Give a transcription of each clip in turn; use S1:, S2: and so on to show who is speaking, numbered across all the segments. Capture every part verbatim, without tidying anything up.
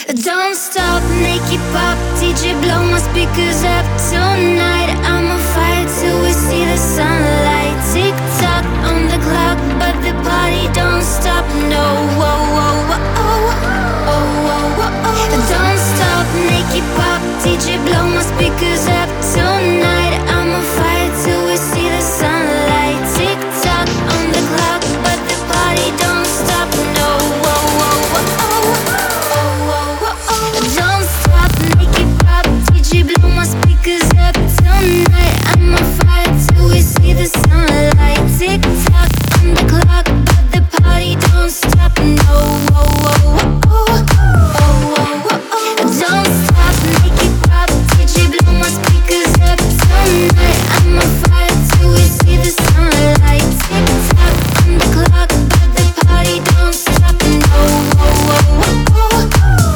S1: Don't stop, make it pop. D J blow my speakers up tonight. I'ma fight till we see the sunlight. Tick tock on the clock, but the party don't stop. No, whoa, whoa, whoa, oh, oh, whoa, whoa, oh. Don't stop, make it pop. D J blow my speakers up tonight. I'ma fight till we see the sunlight. Tick tock on the clock, but the party don't stop. No, whoa, whoa, whoa, oh. Don't stop, make it pop. D J blow my speakers up tonight. I'ma fight till we see the sunlight. Tick tock on the clock, but the party don't stop. No, whoa, whoa, whoa, oh, oh, whoa, whoa, oh. Don't stop, make it pop. D J blow my speakers up tonight. I'ma fight till we see the sunlight. Tick tock on the clock, but the party don't stop. No, whoa, whoa, whoa, oh.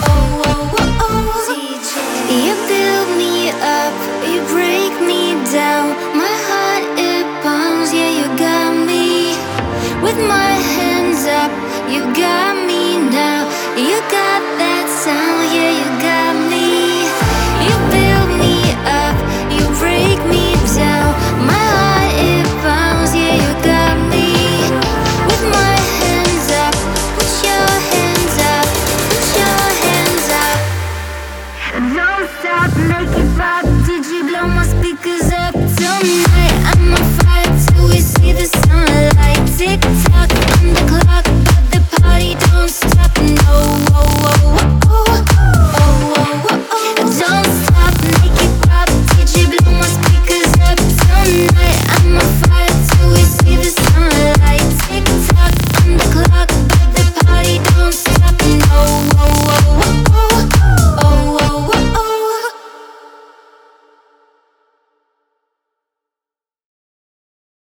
S1: You build me up, you break me down. My heart, it pounds, yeah, you got me. With my hands up, you got me now. You got that sound, yeah, you got me. You build me up, you break me down. My heart, it pounds, yeah, you got me. With my hands up, put your hands up, put your hands up. Don't stop, make it pop. D J blow my speakers up tonight.